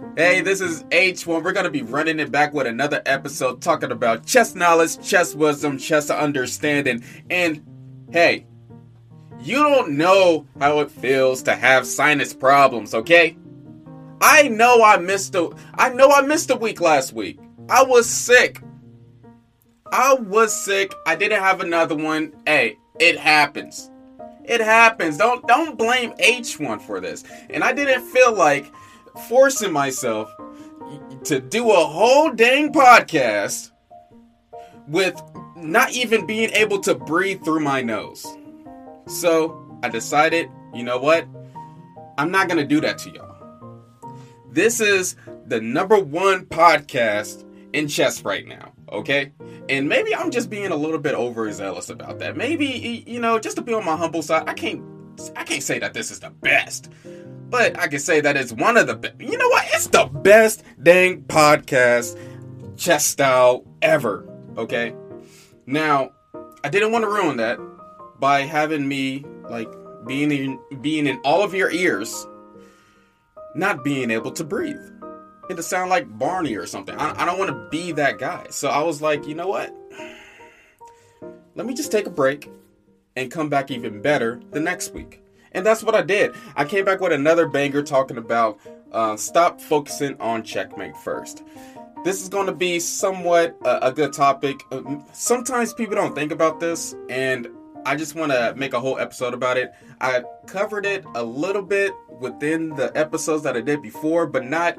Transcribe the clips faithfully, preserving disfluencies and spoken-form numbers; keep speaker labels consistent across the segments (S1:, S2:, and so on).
S1: Hey, this is H one. We're going to be running it back with another episode talking about chess knowledge, chess wisdom, chess understanding. And hey, you don't know how it feels to have sinus problems, okay? I know I missed a I know I missed a week last week. I was sick. I was sick. I didn't have another one. Hey, it happens. It happens. Don't don't blame H one for this. And I didn't feel like forcing myself to do a whole dang podcast with not even being able to breathe through my nose. So I decided, you know what? I'm not going to do that to y'all. This is the number one podcast in chess right now, okay? And maybe I'm just being a little bit overzealous about that. Maybe, you know, just to be on my humble side, I can't I can't say that this is the best. But I can say that it's one of the best. You know what? It's the best dang podcast, chess style, ever. Okay? Now, I didn't want to ruin that by having me, like, being in, being in all of your ears, not being able to breathe. And to sound like Barney or something. I, I don't want to be that guy. So I was like, you know what? Let me just take a break and come back even better the next week. And that's what I did. I came back with another banger talking about uh, stop focusing on checkmate first. This is going to be somewhat a, a good topic. Sometimes people don't think about this, and I just want to make a whole episode about it. I covered it a little bit within the episodes that I did before, but not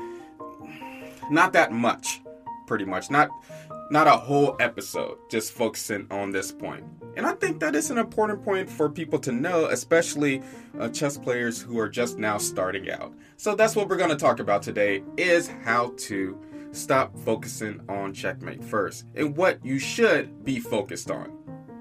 S1: not that much, pretty much. Not not a whole episode, just focusing on this point. And I think that is an important point for people to know, especially uh, chess players who are just now starting out. So that's what we're going to talk about today, is how to stop focusing on checkmate first, and what you should be focused on,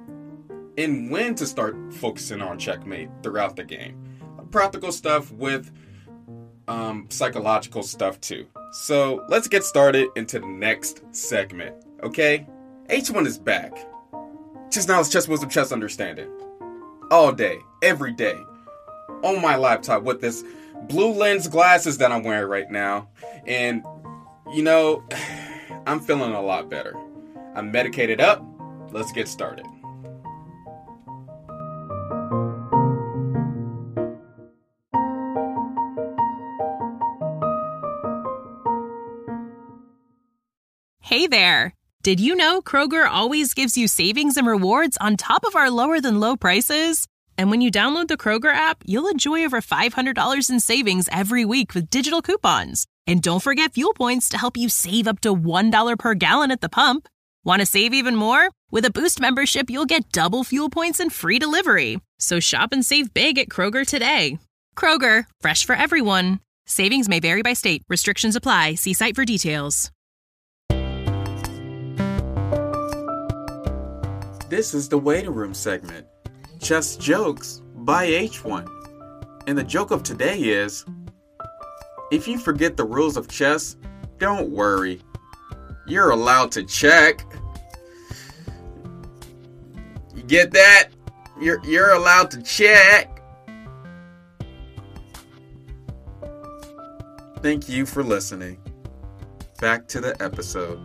S1: and when to start focusing on checkmate throughout the game. Practical stuff with um, psychological stuff too. So let's get started into the next segment, okay? H one is back. Chess knowledge, chess wisdom, chess understanding. All day, every day. On my laptop with this blue lens glasses that I'm wearing right now. And, you know, I'm feeling a lot better. I'm medicated up. Let's get started.
S2: Hey there! Did you know Kroger always gives you savings and rewards on top of our lower-than-low prices? And when you download the Kroger app, you'll enjoy over five hundred dollars in savings every week with digital coupons. And don't forget fuel points to help you save up to one dollar per gallon at the pump. Want to save even more? With a Boost membership, you'll get double fuel points and free delivery. So shop and save big at Kroger today. Kroger, fresh for everyone. Savings may vary by state. Restrictions apply. See site for details.
S1: This is the waiting room segment, Chess Jokes by H one. And the joke of today is, if you forget the rules of chess, don't worry. You're allowed to check. You get that? You're you're allowed to check. Thank you for listening. Back to the episode.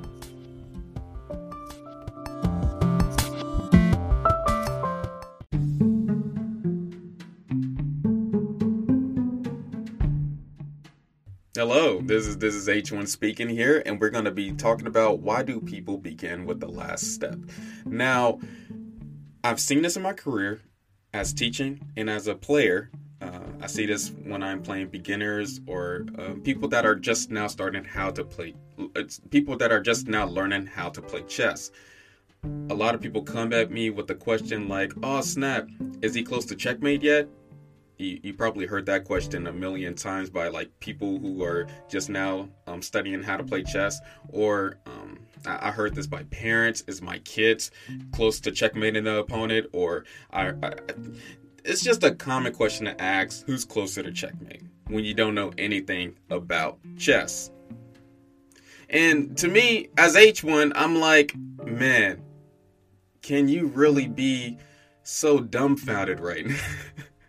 S1: Hello, this is this is H one speaking here, and we're going to be talking about why do people begin with the last step. Now, I've seen this in my career as teaching and as a player. Uh, I see this when I'm playing beginners or uh, people that are just now starting how to play. It's people that are just now learning how to play chess. A lot of people come at me with the question like, "Oh snap, is he close to checkmate yet?" You, you probably heard that question a million times by like people who are just now um, studying how to play chess, or um, I, I heard this by parents: "Is my kids close to checkmating the opponent?" Or I, I, it's just a common question to ask: who's closer to checkmate when you don't know anything about chess? And to me, as H one, I'm like, man, can you really be so dumbfounded right now?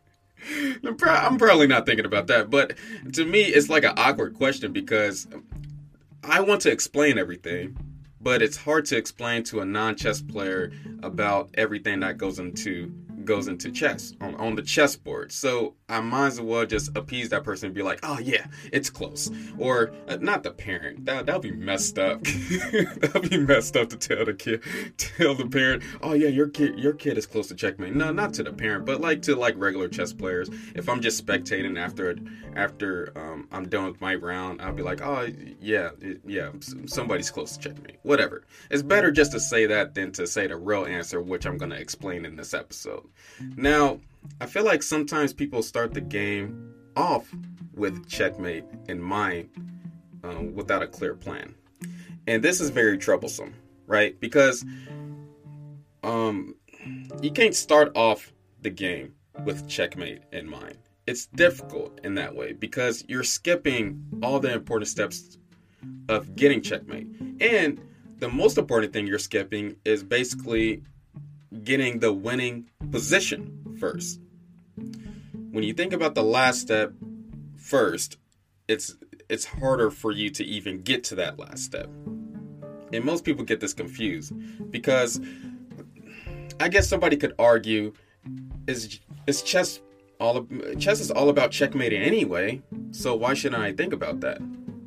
S1: I'm, pro- I'm probably not thinking about that, but to me, it's like an awkward question because I want to explain everything, but it's hard to explain to a non-chess player about everything that goes into goes into chess on, on the chessboard. So I might as well just appease that person and be like, oh yeah, it's close. Or uh, not the parent. That that'll be messed up. That'll be messed up to tell the kid, tell the parent, oh yeah, your kid your kid is close to checkmate. No, not to the parent, but like to like regular chess players. If I'm just spectating after after um, I'm done with my round, I'll be like, oh yeah, yeah, somebody's close to checkmate. Whatever. It's better just to say that than to say the real answer, which I'm going to explain in this episode. Now, I feel like sometimes people start the game off with checkmate in mind um, without a clear plan. And this is very troublesome, right? Because um, you can't start off the game with checkmate in mind. It's difficult in that way because you're skipping all the important steps of getting checkmate. And the most important thing you're skipping is basically getting the winning position first. When you think about the last step first, it's it's harder for you to even get to that last step. And most people get this confused because I guess somebody could argue is is chess all chess is all about checkmating anyway, so why shouldn't I think about that?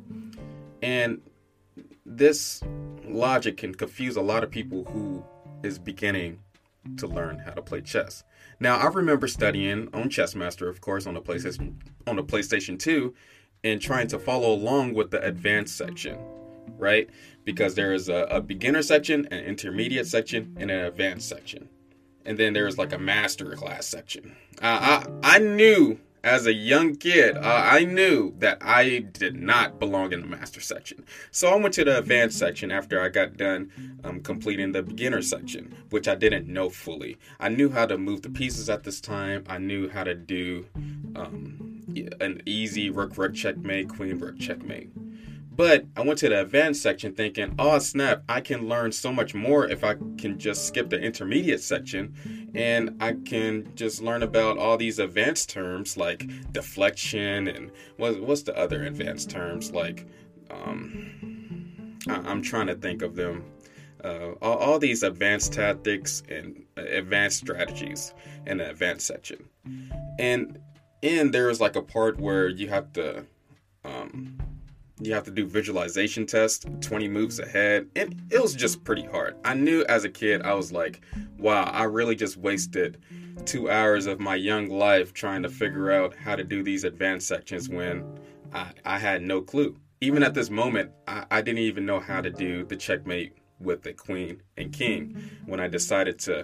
S1: And this logic can confuse a lot of people who is beginning to learn how to play chess. Now, I remember studying on Chessmaster, of course, on the PlayStation on the PlayStation two, and trying to follow along with the advanced section, right? Because there is a, a beginner section, an intermediate section, and an advanced section, and then there is like a master class section. Uh, I I knew. As a young kid, uh, I knew that I did not belong in the master section. So I went to the advanced section after I got done um, completing the beginner section, which I didn't know fully. I knew how to move the pieces at this time. I knew how to do um, an easy rook rook checkmate, queen rook checkmate. But I went to the advanced section thinking, oh snap, I can learn so much more if I can just skip the intermediate section and I can just learn about all these advanced terms like deflection and what, what's the other advanced terms like, um, I, I'm trying to think of them. Uh, all, all these advanced tactics and advanced strategies in the advanced section. And and there's like a part where you have to... Um, You have to do visualization tests, twenty moves ahead, and it was just pretty hard. I knew as a kid, I was like, wow, I really just wasted two hours of my young life trying to figure out how to do these advanced sections when I, I had no clue. Even at this moment, I, I didn't even know how to do the checkmate with the queen and king when I decided to,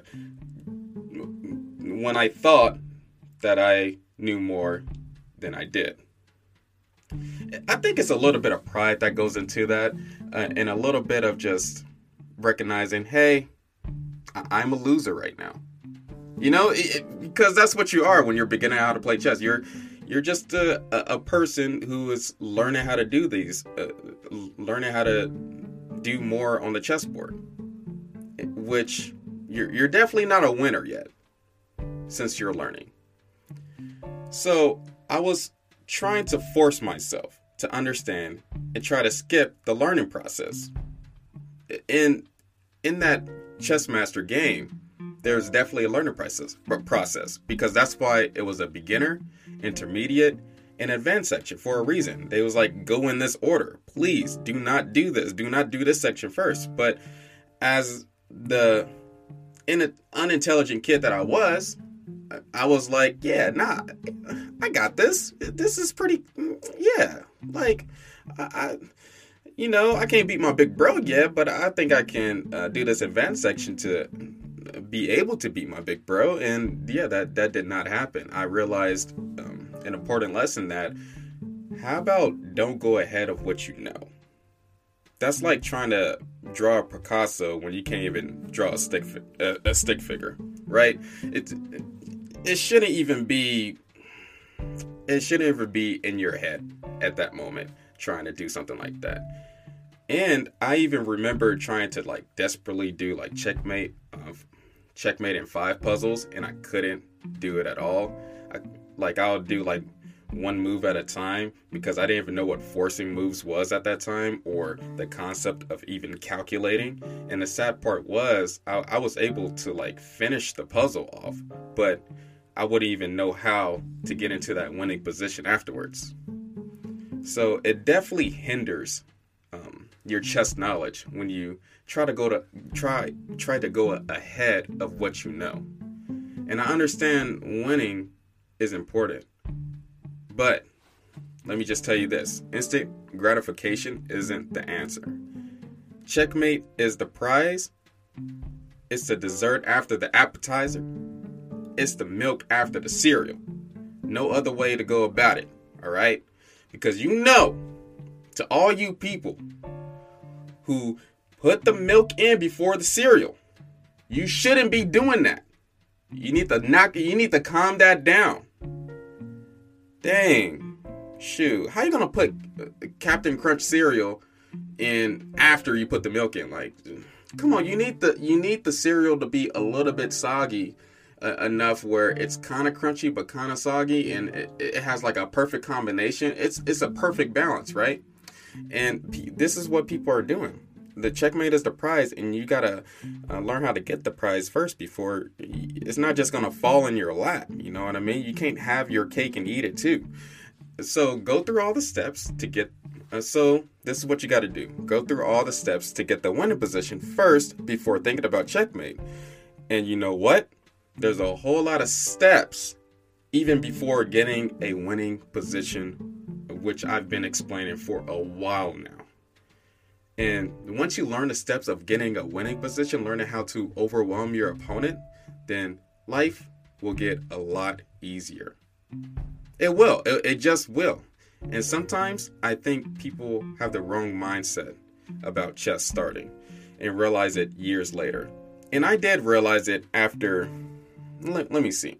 S1: when I thought that I knew more than I did. I think it's a little bit of pride that goes into that, uh, and a little bit of just recognizing, hey, I- I'm a loser right now. You know, it, it, because that's what you are when you're beginning how to play chess. You're you're just a, a person who is learning how to do these, uh, learning how to do more on the chessboard, which you're you're definitely not a winner yet, since you're learning. So I was trying to force myself to understand and try to skip the learning process. In in that Chessmaster game, there's definitely a learning process, process because that's why it was a beginner, intermediate, and advanced section for a reason. They was like, go in this order. Please do not do this. Do not do this section first. But as the in unintelligent kid that I was, I was like, yeah, nah, I got this. This is pretty, yeah. Like, I, I you know, I can't beat my big bro yet, but I think I can uh, do this advanced section to be able to beat my big bro. And yeah, that, that did not happen. I realized um, an important lesson that how about don't go ahead of what you know? That's like trying to draw a Picasso when you can't even draw a stick a, a stick figure, right? It it shouldn't even be it shouldn't even be in your head at that moment trying to do something like that. And I even remember trying to like desperately do like checkmate, uh, checkmate in five puzzles, and I couldn't do it at all. I, Like I'll do like one move at a time because I didn't even know what forcing moves was at that time or the concept of even calculating. And the sad part was I, I was able to like finish the puzzle off, but I wouldn't even know how to get into that winning position afterwards. So it definitely hinders um, your chess knowledge when you try to go to try try to go ahead of what you know. And I understand winning is important. But let me just tell you this. Instant gratification isn't the answer. Checkmate is the prize. It's the dessert after the appetizer. It's the milk after the cereal. No other way to go about it, all right? Because you know, to all you people who put the milk in before the cereal, you shouldn't be doing that. You need to knock it, you need to calm that down. Dang, shoot, how you gonna put Captain Crunch cereal in after you put the milk in? Like, come on, you need the you need the cereal to be a little bit soggy uh, enough where it's kind of crunchy but kind of soggy, and it, it has like a perfect combination. It's it's a perfect balance, right? And p- this is what people are doing. The checkmate is the prize, and you gotta uh, learn how to get the prize first before it's not just gonna fall in your lap. You know what I mean? You can't have your cake and eat it too. So go through all the steps to get. Uh, so this is what you gotta do: go through all the steps to get the winning position first before thinking about checkmate. And you know what? There's a whole lot of steps even before getting a winning position, which I've been explaining for a while now. And once you learn the steps of getting a winning position, learning how to overwhelm your opponent, then life will get a lot easier. It will. It, it just will. And sometimes I think people have the wrong mindset about chess starting and realize it years later. And I did realize it after, let, let me see.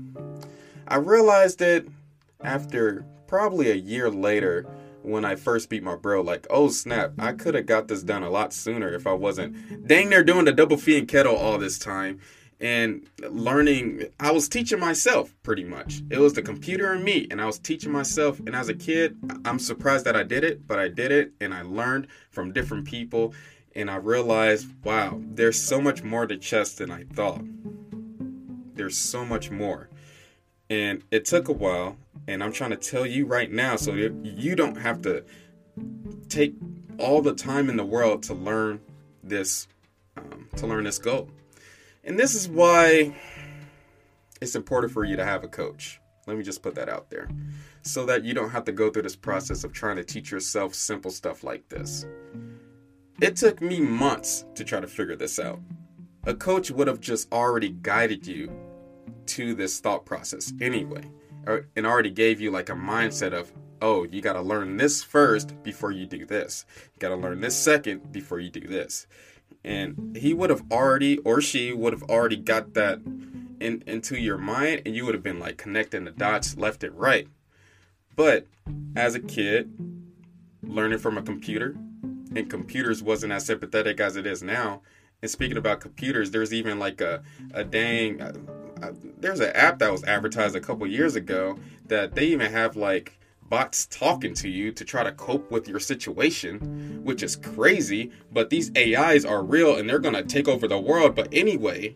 S1: I realized it after probably a year later when I first beat my bro. Like, oh snap, I could have got this done a lot sooner if I wasn't dang near doing the double fee and kettle all this time and learning. I was teaching myself pretty much. It was the computer and me, and I was teaching myself. And as a kid, I'm surprised that I did it, but I did it, and I learned from different people, and I realized, wow, there's so much more to chess than I thought. There's so much more. And it took a while, and I'm trying to tell you right now so you don't have to take all the time in the world to learn this, um, to learn this goal. And this is why it's important for you to have a coach. Let me just put that out there so that you don't have to go through this process of trying to teach yourself simple stuff like this. It took me months to try to figure this out. A coach would have just already guided you to this thought process anyway, or, and already gave you like a mindset of, oh, you got to learn this first before you do this. You got to learn this second before you do this. And he would have already, or she would have already got that in, into your mind, and you would have been like connecting the dots left and right. But as a kid, learning from a computer, and computers wasn't as sympathetic as it is now. And speaking about computers, there's even like a, a dang, uh, uh, there's an app that was advertised a couple years ago that they even have like bots talking to you to try to cope with your situation, which is crazy. But these A Is are real and they're going to take over the world. But anyway,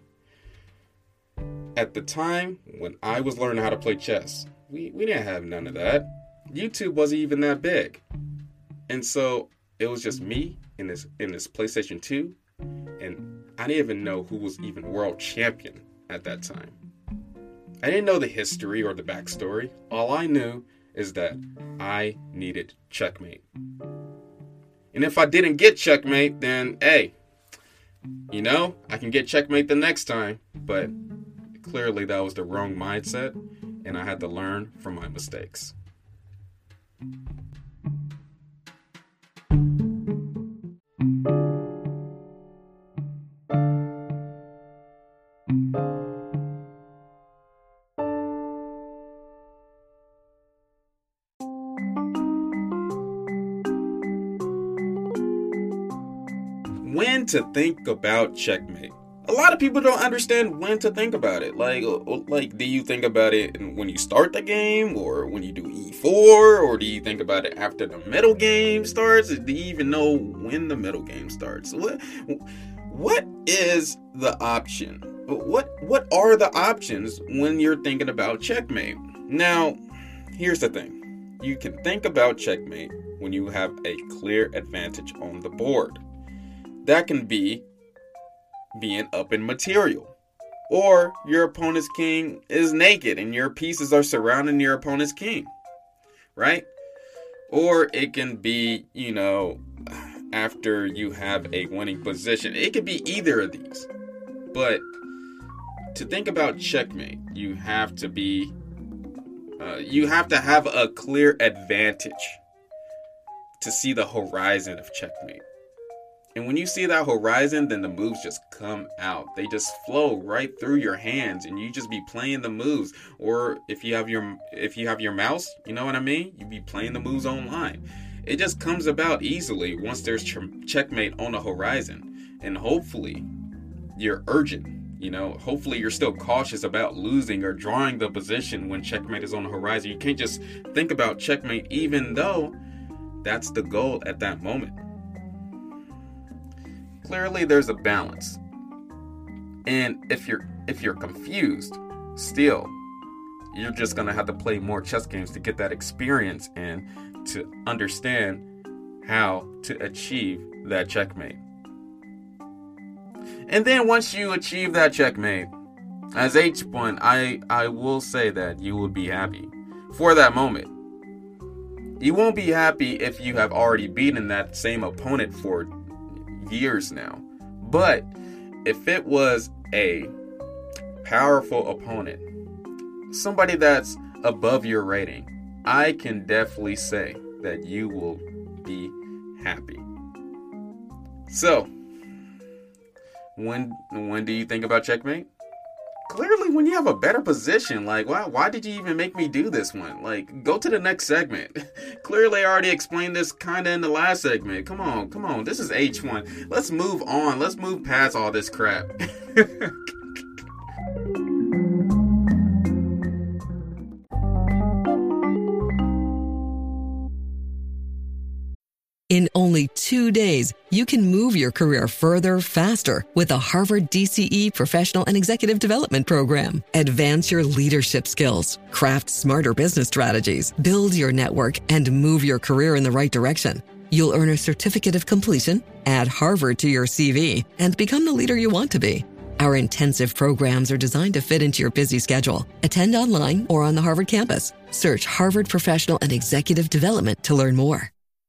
S1: at the time when I was learning how to play chess, we, we didn't have none of that. YouTube wasn't even that big. And so it was just me in this in this PlayStation two. And I didn't even know who was even world champion at that time. I didn't know the history or the backstory. All I knew is that I needed checkmate. And if I didn't get checkmate, then hey, you know, I can get checkmate the next time. But clearly that was the wrong mindset, and I had to learn from my mistakes. When to think about checkmate. a lot of people don't understand when to think about it. Like, like, do you think about it when you start the game, or when you do E four, or do you think about it after the middle game starts? Do you even know when the middle game starts? What, what is the option? What, what are the options when you're thinking about checkmate? Now, here's the thing. You can think about checkmate when you have a clear advantage on the board. That can be being up in material, or your opponent's king is naked and your pieces are surrounding your opponent's king, right? Or it can be, you know, after you have a winning position. It could be either of these. But to think about checkmate, you have to be uh, you have to have a clear advantage to see the horizon of checkmate. And when you see that horizon, then the moves just come out. They just flow right through your hands, and you just be playing the moves. Or if you have your if you have your mouse, you know what I mean? You be playing the moves online. It just comes about easily once there's ch- checkmate on the horizon. And hopefully you're urgent. You know, hopefully you're still cautious about losing or drawing the position when checkmate is on the horizon. You can't just think about checkmate even though that's the goal at that moment. Clearly there's a balance. And if you're if you're confused, still, you're just going to have to play more chess games to get that experience and to understand how to achieve that checkmate. And then once you achieve that checkmate, as H one, I, I will say that you will be happy for that moment. You won't be happy if you have already beaten that same opponent for years now. But if it was a powerful opponent, somebody that's above your rating, I can definitely say that you will be happy. So, when when do you think about checkmate? Clearly when you have a better position. Like, why why did you even make me do this one? Like, go to the next segment. Clearly I already explained this kind of in the last segment. Come on, come on. This is H one. Let's move on. Let's move past all this crap.
S3: In only two days, you can move your career further, faster with the Harvard D C E Professional and Executive Development Program. Advance your leadership skills, craft smarter business strategies, build your network, and move your career in the right direction. You'll earn a certificate of completion, add Harvard to your C V, and become the leader you want to be. Our intensive programs are designed to fit into your busy schedule. Attend online or on the Harvard campus. Search Harvard Professional and Executive Development to learn more.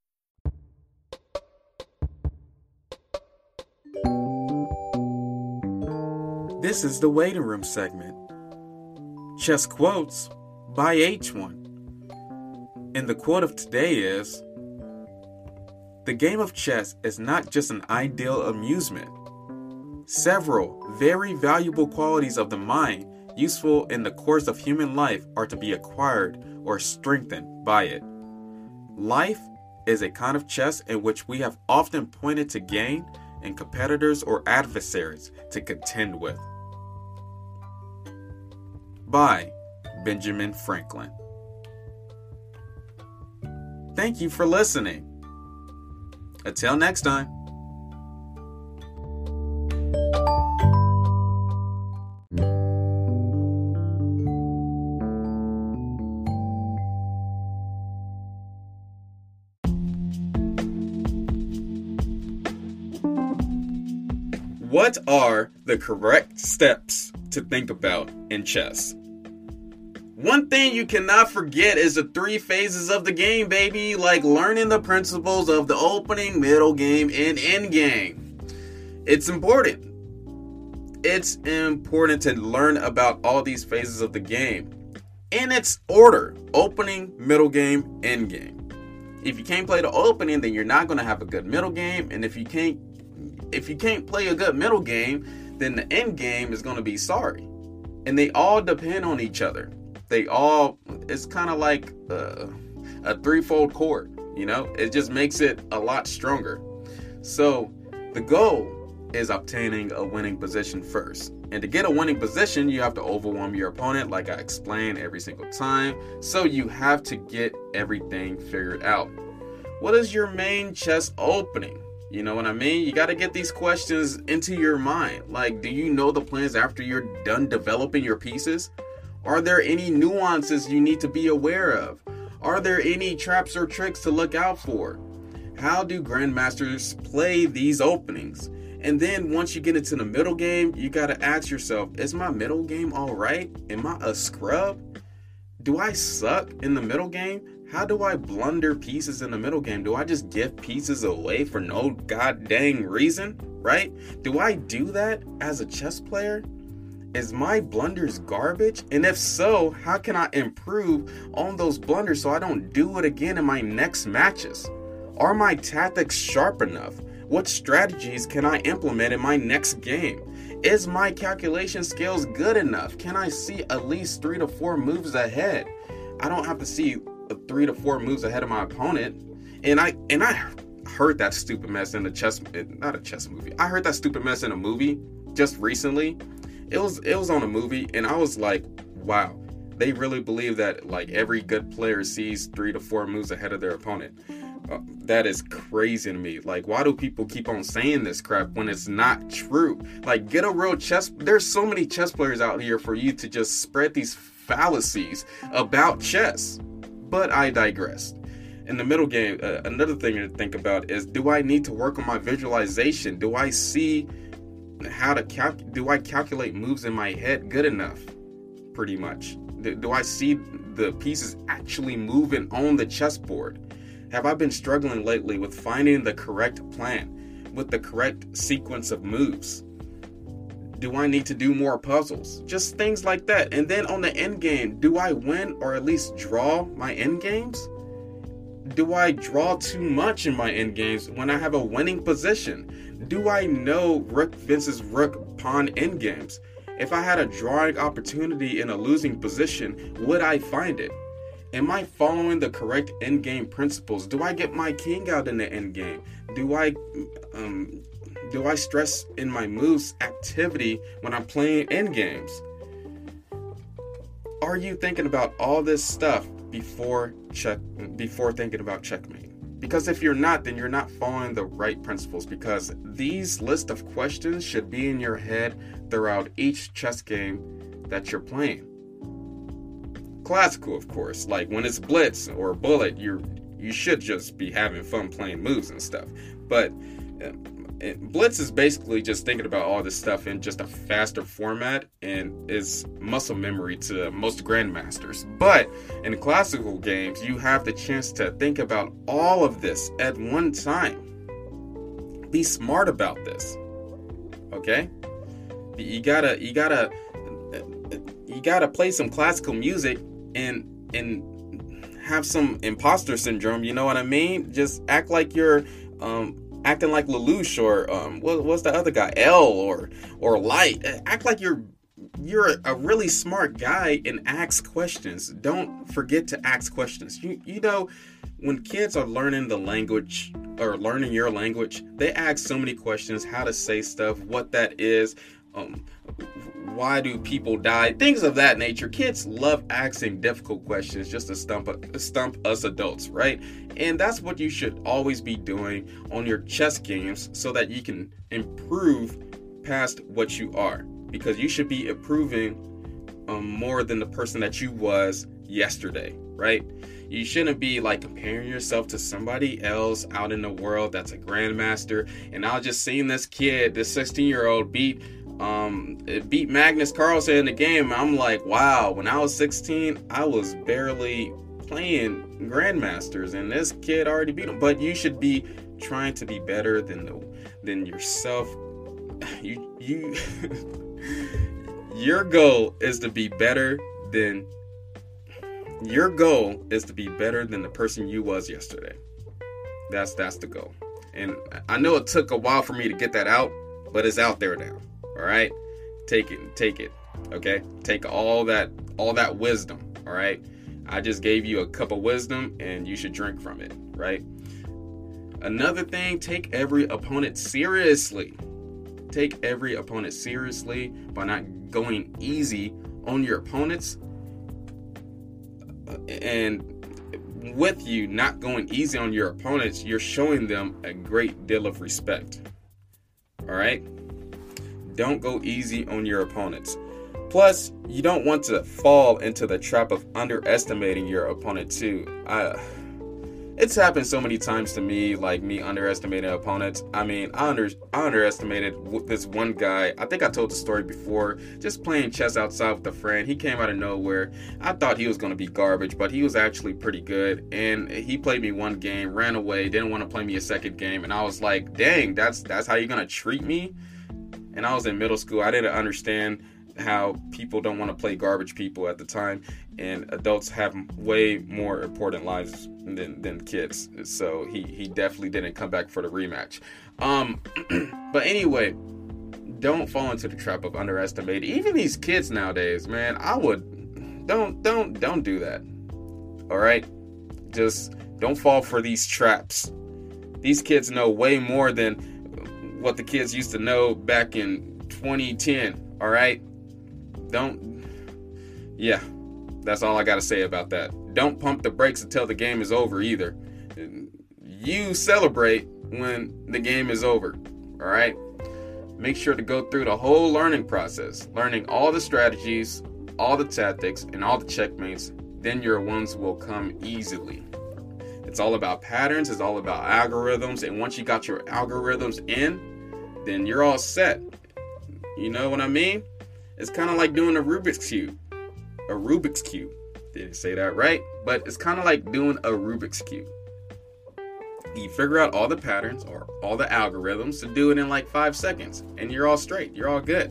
S1: This is the waiting room segment. Chess quotes by H one. And the quote of today is, "The game of chess is not just an ideal amusement. Several very valuable qualities of the mind useful in the course of human life are to be acquired or strengthened by it. Life is a kind of chess in which we have often pointed to gain and competitors or adversaries to contend with." By Benjamin Franklin. Thank you for listening. Until next time. What are the correct steps to think about in chess? One thing you cannot forget is the three phases of the game, baby. Like learning the principles of the opening, middle game, and end game. It's important. It's important to learn about all these phases of the game in its order: opening, middle game, end game. If you can't play the opening, then you're not going to have a good middle game. And if you can't if you can't play a good middle game, then the end game is going to be sorry. And they all depend on each other. They all, it's kind of like uh, a threefold cord, you know? It just makes it a lot stronger. So the goal is obtaining a winning position first. And to get a winning position, you have to overwhelm your opponent, like I explain every single time. So you have to get everything figured out. What is your main chess opening? You know what I mean? You got to get these questions into your mind. Like, do you know the plans after you're done developing your pieces? Are there any nuances you need to be aware of? Are there any traps or tricks to look out for? How do grandmasters play these openings? And then once you get into the middle game, you got to ask yourself, is my middle game all right? Am I a scrub? Do I suck in the middle game? How do I blunder pieces in the middle game? Do I just give pieces away for no god dang reason, right? Do I do that as a chess player? Is my blunders garbage? And if so, how can I improve on those blunders so I don't do it again in my next matches? Are my tactics sharp enough? What strategies can I implement in my next game? Is my calculation skills good enough? Can I see at least three to four moves ahead? I don't have to see three to four moves ahead of my opponent. And I and I heard that stupid mess in a chess, not a chess movie. I heard that stupid mess in a movie just recently. It was it was on a movie, and I was like, wow, they really believe that like every good player sees three to four moves ahead of their opponent. Uh, that is crazy to me. Like, why do people keep on saying this crap when it's not true? Like, get a real chess. There's so many chess players out here for you to just spread these fallacies about chess. But I digressed. In the middle game, uh, another thing to think about is, do I need to work on my visualization? Do I see how to cal- do I calculate moves in my head good enough? Pretty much. Do, do I see the pieces actually moving on the chessboard? Have I been struggling lately with finding the correct plan, with the correct sequence of moves? Do I need to do more puzzles? Just things like that. And then on the end game, do I win or at least draw my end games? Do I draw too much in my end games when I have a winning position? Do I know rook versus rook pawn end games? If I had a drawing opportunity in a losing position, would I find it? Am I following the correct endgame principles? Do I get my king out in the endgame? Do I um, do I stress in my moves activity when I'm playing endgames? Are you thinking about all this stuff before check before thinking about checkmate? Because if you're not, then you're not following the right principles, because these list of questions should be in your head throughout each chess game that you're playing. Classical, of course, like when it's blitz or bullet, you you should just be having fun playing moves and stuff. But uh, blitz is basically just thinking about all this stuff in just a faster format, and is muscle memory to most grandmasters. But in classical games, you have the chance to think about all of this at one time. Be smart about this, okay? You gotta, you gotta, you gotta play some classical music and and have some imposter syndrome. You know what I mean? Just act like you're um, acting like Lelouch or um, what, what's the other guy? L or or Light. Act like you're you're a really smart guy and ask questions. Don't forget to ask questions. You you know, when kids are learning the language or learning your language, they ask so many questions: how to say stuff, what that is. Um, why do people die? Things of that nature. Kids love asking difficult questions just to stump stump us adults, right? And that's what you should always be doing on your chess games so that you can improve past what you are. Because you should be improving um, more than the person that you was yesterday, right? You shouldn't be like comparing yourself to somebody else out in the world that's a grandmaster. And I was just seeing this kid, this sixteen year old beat Um, it beat Magnus Carlsen in the game. I'm like, wow, when I was sixteen, I was barely playing grandmasters, and this kid already beat him. But you should be trying to be better than the, than yourself. You you your goal is to be better than your goal is to be better than the person you was yesterday. That's that's the goal. And I know it took a while for me to get that out, but it's out there now. All right, take it, take it. Okay, take all that, all that wisdom. All right, I just gave you a cup of wisdom, and you should drink from it. Right. Another thing, take every opponent seriously. take every opponent seriously by not going easy on your opponents, and with you not going easy on your opponents, you're showing them a great deal of respect. All right? Don't go easy on your opponents. Plus, you don't want to fall into the trap of underestimating your opponent too. I, it's happened so many times to me, like me underestimating opponents. I mean, I, under, I underestimated this one guy. I think I told the story before. Just playing chess outside with a friend. He came out of nowhere. I thought he was going to be garbage, but he was actually pretty good. And he played me one game, ran away, didn't want to play me a second game. And I was like, dang, that's that's how you're going to treat me? And I was in middle school. I didn't understand how people don't want to play garbage people at the time, and adults have way more important lives than, than kids. So he, he definitely didn't come back for the rematch. Um, but anyway, don't fall into the trap of underestimating. Even these kids nowadays, man, I would, don't, don't, don't do that. All right? Just don't fall for these traps. These kids know way more than what the kids used to know back in twenty ten. All right? Don't, yeah, that's all I got to say about that. Don't pump the brakes until the game is over either. You celebrate when the game is over, all right? Make sure to go through the whole learning process, learning all the strategies, all the tactics, and all the checkmates. Then your ones will come easily. It's all about patterns. It's all about algorithms. And once you got your algorithms in, then you're all set. You know what I mean? It's kind of like doing a Rubik's Cube. A Rubik's Cube. Didn't say that right, but it's kind of like doing a Rubik's Cube. You figure out all the patterns or all the algorithms to do it in like five seconds, and you're all straight. You're all good.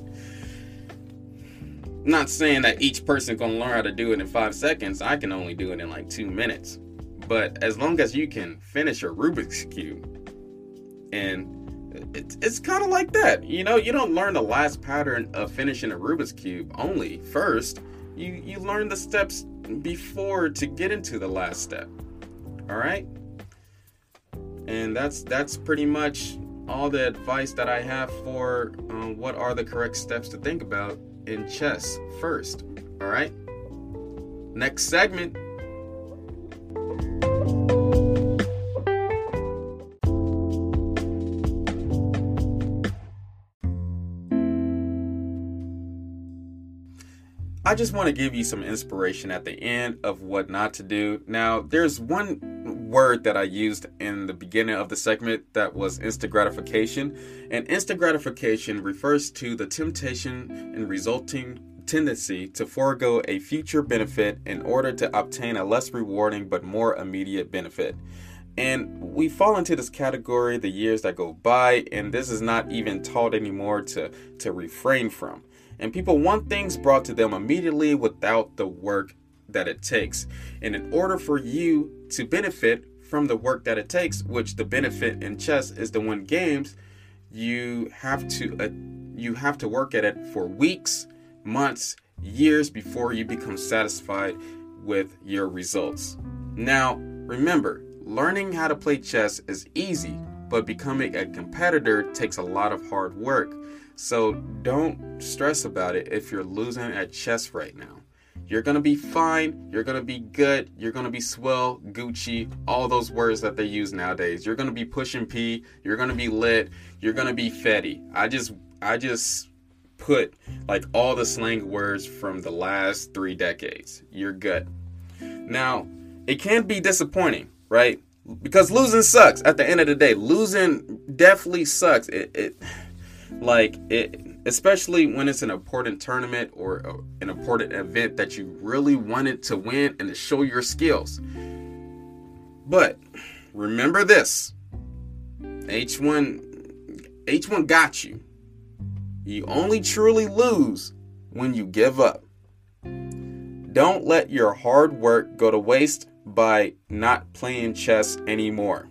S1: I'm not saying that each person can learn how to do it in five seconds. I can only do it in like two minutes. But as long as you can finish a Rubik's Cube, and It's, it's kind of like that. You know, you don't learn the last pattern of finishing a Rubik's Cube only first. You, you learn the steps before to get into the last step. All right? And that's that's pretty much all the advice that I have for um, what are the correct steps to think about in chess first. All right? Next segment. I just want to give you some inspiration at the end of what not to do. Now, there's one word that I used in the beginning of the segment that was instant gratification. And instant gratification refers to the temptation and resulting tendency to forego a future benefit in order to obtain a less rewarding but more immediate benefit. And we fall into this category the years that go by, and this is not even taught anymore to, to refrain from. And people want things brought to them immediately without the work that it takes. And in order for you to benefit from the work that it takes, which the benefit in chess is to win games, you have to uh, you have to work at it for weeks, months, years before you become satisfied with your results. Now, remember, learning how to play chess is easy, but becoming a competitor takes a lot of hard work. So don't stress about it if you're losing at chess right now. You're going to be fine. You're going to be good. You're going to be swell, Gucci, all those words that they use nowadays. You're going to be pushing P. You're going to be lit. You're going to be fetty. I just, I just put like all the slang words from the last three decades. You're good. Now, it can be disappointing, right? Because losing sucks. At the end of the day, losing definitely sucks. It, it Like, it, especially when it's an important tournament or an important event that you really wanted to win and to show your skills. But remember this. H one, H one got you. You only truly lose when you give up. Don't let your hard work go to waste by not playing chess anymore.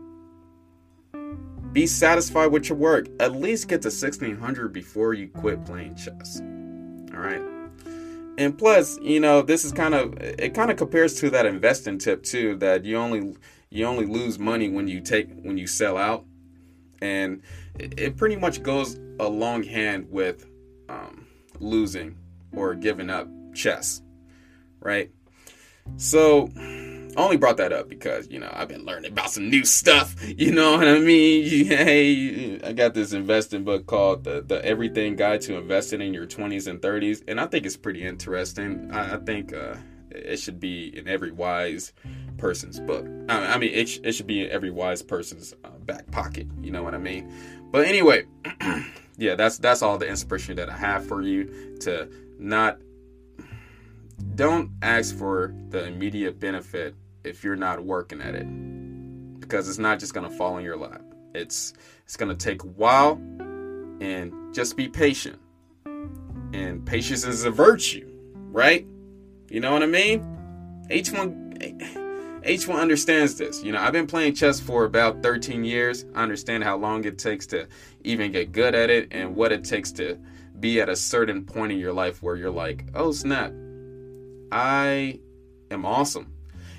S1: Be satisfied with your work. At least get to sixteen hundred before you quit playing chess. All right. And plus, you know, this is kind of, it kind of compares to that investing tip too, that you only, you only lose money when you take, when you sell out. And it, it pretty much goes along hand with um, losing or giving up chess, right? So I only brought that up because, you know, I've been learning about some new stuff. You know what I mean? Hey, I got this investing book called The, the Everything Guide to Investing in Your twenties and thirties. And I think it's pretty interesting. I, I think uh, it should be in every wise person's book. I, I mean, it, sh- it should be in every wise person's uh, back pocket. You know what I mean? But anyway, yeah, that's that's all the inspiration that I have for you to not... Don't ask for the immediate benefit if you're not working at it, because it's not just going to fall in your lap. It's it's going to take a while, and just be patient. And patience is a virtue, right? You know what I mean? H one H one understands this. You know, I've been playing chess for about thirteen years. I understand how long it takes to even get good at it and what it takes to be at a certain point in your life where you're like, oh snap, I am awesome.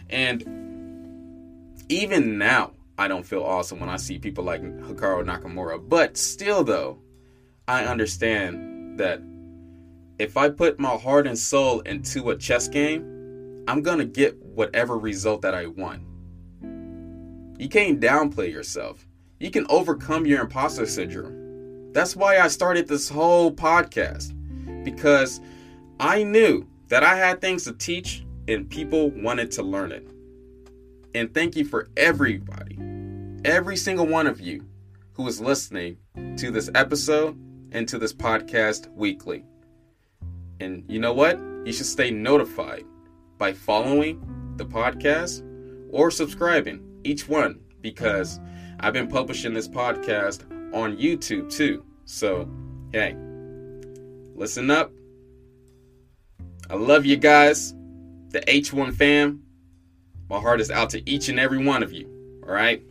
S1: And even now, I don't feel awesome when I see people like Hikaru Nakamura. But still, though, I understand that if I put my heart and soul into a chess game, I'm going to get whatever result that I want. You can't downplay yourself. You can overcome your imposter syndrome. That's why I started this whole podcast. Because I knew that I had things to teach and people wanted to learn it. And thank you for everybody, every single one of you who is listening to this episode and to this podcast weekly. And you know what? You should stay notified by following the podcast or subscribing, each one, because I've been publishing this podcast on YouTube too. So, hey, listen up. I love you guys, the H one fam. My heart is out to each and every one of you, all right?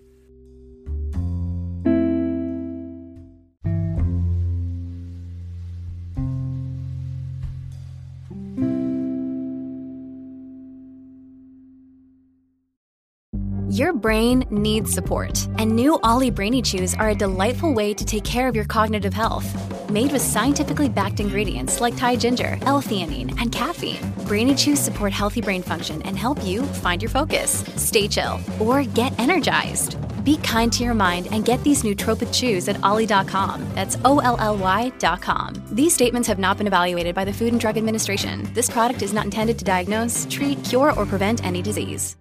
S4: Your brain needs support, and new Ollie Brainy Chews are a delightful way to take care of your cognitive health. Made with scientifically backed ingredients like Thai ginger, L-theanine, and caffeine, Brainy Chews support healthy brain function and help you find your focus, stay chill, or get energized. Be kind to your mind and get these nootropic chews at ollie dot com. That's O L L Y dot com. These statements have not been evaluated by the Food and Drug Administration. This product is not intended to diagnose, treat, cure, or prevent any disease.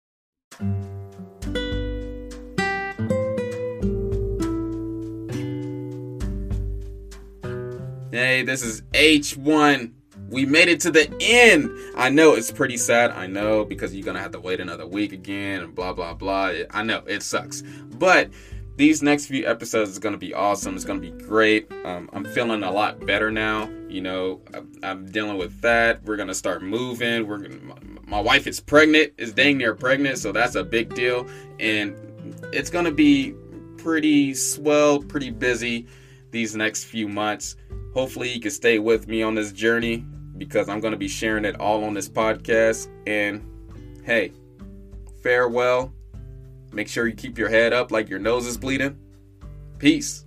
S1: Hey, this is H one. We made it to the end. I know it's pretty sad. I know, because you're going to have to wait another week again and blah, blah, blah. I know it sucks. But these next few episodes is going to be awesome. It's going to be great. Um, I'm feeling a lot better now. You know, I'm dealing with that. We're going to start moving. We're gonna, my wife is pregnant, is dang near pregnant. So that's a big deal. And it's going to be pretty swell, pretty busy these next few months. Hopefully you can stay with me on this journey, because I'm going to be sharing it all on this podcast. And hey, farewell. Make sure you keep your head up like your nose is bleeding. Peace.